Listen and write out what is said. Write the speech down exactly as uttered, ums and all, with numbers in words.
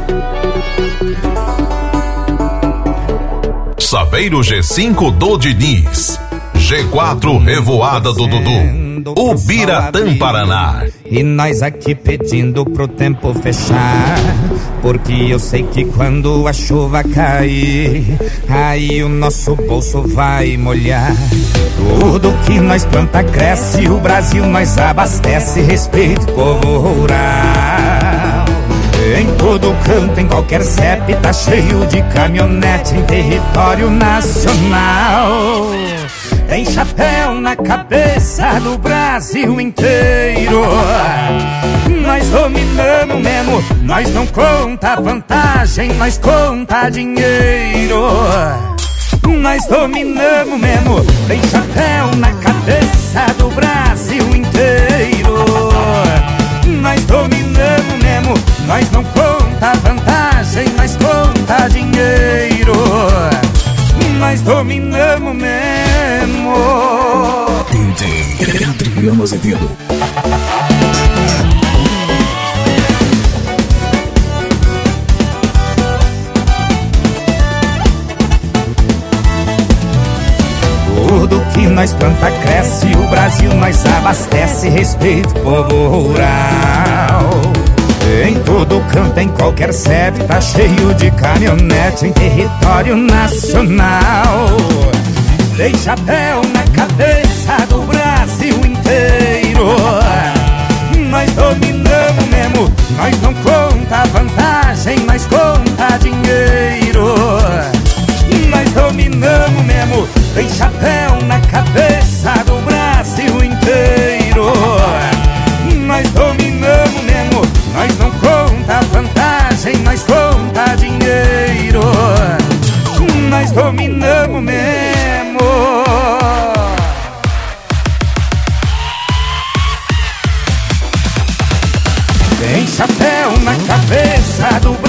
Saveiro G cinco do Diniz, G quatro Revoada do Dudu, Ubiratã, Paraná. E nós aqui pedindo pro tempo fechar, porque eu sei que quando a chuva cair, aí o nosso bolso vai molhar. Tudo que nós planta cresce, o Brasil nós abastece. Respeito povo rural. Em todo canto, em qualquer C E P, tá cheio de caminhonete em território nacional. Tem chapéu na cabeça do Brasil inteiro. Nós dominamos mesmo, nós não conta vantagem, nós conta dinheiro. Nós dominamos mesmo, tem chapéu na cabeça do Brasil inteiro. Nós dominamos mesmo, nós não conta vantagem, nós conta dinheiro. Nós dominamos mesmo. D J Adriano Azevedo. Tudo que nós planta cresce, o Brasil nós abastece. Respeito povo rural. Em todo canto, em qualquer C E P, tá cheio de caminhonete em território nacional. Tem chapéu na cabeça do Brasil inteiro. Nós dominamos mesmo, nós não conta vantagem, nós conta dinheiro. Nós dominamos mesmo, tem chapéu na cabeça do Brasil inteiro. Nós dominamos mesmo, nós não conta vantagem, nós conta dinheiro. Nós dominamos mesmo. Tem chapéu na cabeça do